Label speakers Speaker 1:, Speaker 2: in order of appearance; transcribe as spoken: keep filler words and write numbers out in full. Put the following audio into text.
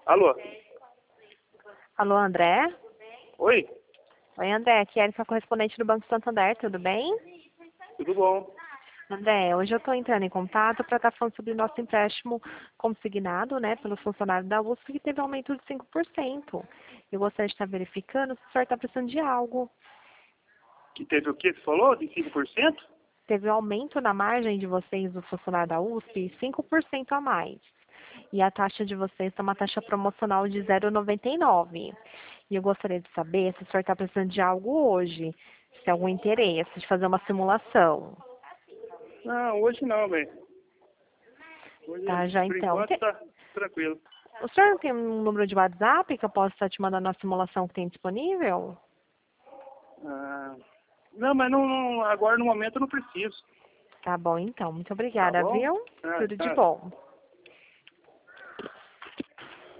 Speaker 1: Alô?
Speaker 2: Alô, André?
Speaker 1: Oi?
Speaker 2: Oi, André. Aqui é a Erika, correspondente do Banco Santander. Tudo bem?
Speaker 1: Tudo bom?
Speaker 2: André, hoje eu estou entrando em contato para estar falando sobre o nosso empréstimo consignado, né, pelos funcionários da U S P, que teve um aumento de cinco por cento. Eu gostaria de estar verificando se o senhor está precisando de algo.
Speaker 1: Que teve o que você falou? De cinco por cento?
Speaker 2: Teve um aumento na margem de vocês, do funcionário da U S P, cinco por cento a mais. E a taxa de vocês está uma taxa promocional de zero vírgula noventa e nove. E eu gostaria de saber se o senhor está precisando de algo hoje, se tem algum interesse de fazer uma simulação.
Speaker 1: Não, hoje não, velho. Hoje,
Speaker 2: Tá, já
Speaker 1: por
Speaker 2: então.
Speaker 1: enquanto,
Speaker 2: Tem-
Speaker 1: tá tranquilo.
Speaker 2: O senhor tem um número de WhatsApp que eu posso estar te mandando a simulação que tem disponível?
Speaker 1: Ah, não, mas não, não- agora no momento eu não preciso.
Speaker 2: Tá bom, então. Muito
Speaker 1: Tá
Speaker 2: obrigada,
Speaker 1: bom?
Speaker 2: viu?
Speaker 1: Ah,
Speaker 2: Tudo de
Speaker 1: tá.
Speaker 2: bom.